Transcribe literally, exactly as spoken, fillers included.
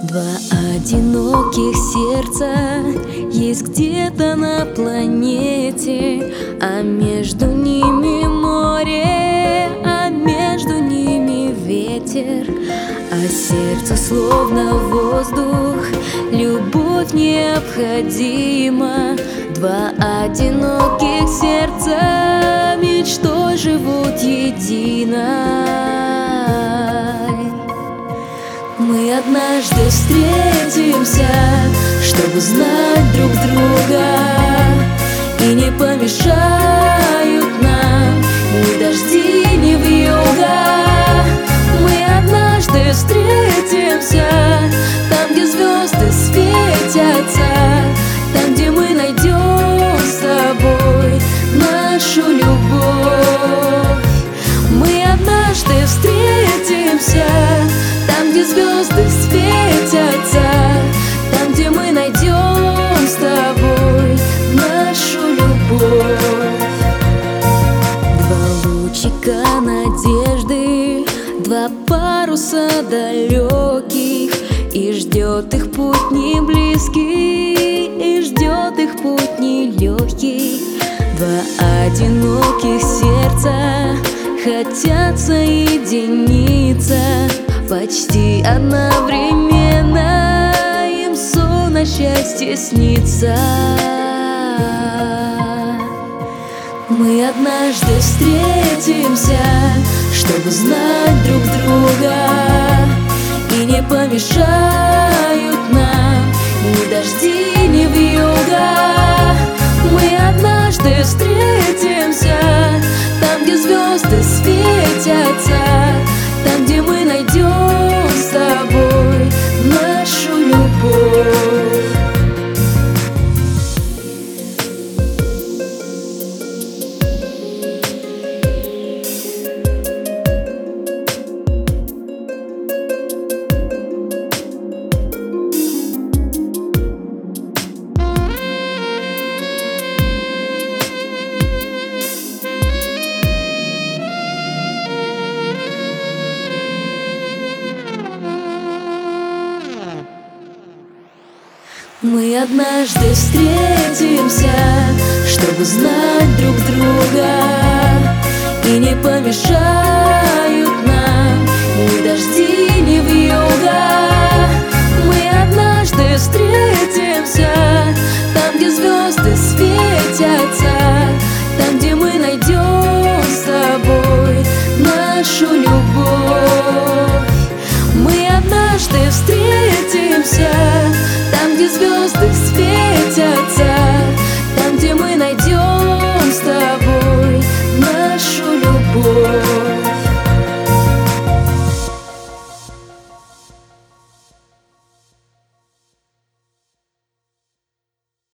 Два одиноких сердца есть где-то на планете, а между ними море, а между ними ветер. А сердцу словно воздух любовь необходима. Два одиноких сердца мечтой живут едино. Мы однажды встретимся, чтобы знать друг друга, и не помешают нам ни дожди, ни вьюга. Мы однажды встретимся там, где звезды светятся, там, где мы найдем с тобой нашу любовь. Мы однажды встретимся там, где звезды светятся, там, где мы найдем с тобой нашу любовь. Два лучика надежды, два паруса далеких, и ждет их путь не близкий, и ждет их путь нелегкий. Два одиноких сердца хотят соединиться почти одновременно, им сон о счастье снится. Мы однажды встретимся, чтобы знать друг друга, и не помешают нам ни дожди, ни вьюга. Мы однажды встретимся там, где звезды светятся, там, где мы найдем с тобой нашу любовь. Мы однажды встретимся, чтобы знать друг друга, и не помешают нам ни дожди, ни вьюга. Мы однажды встретимся там, где звезды светятся, там, где мы найдем с тобой нашу любовь. Мы однажды встретимся там, где звезды светятся,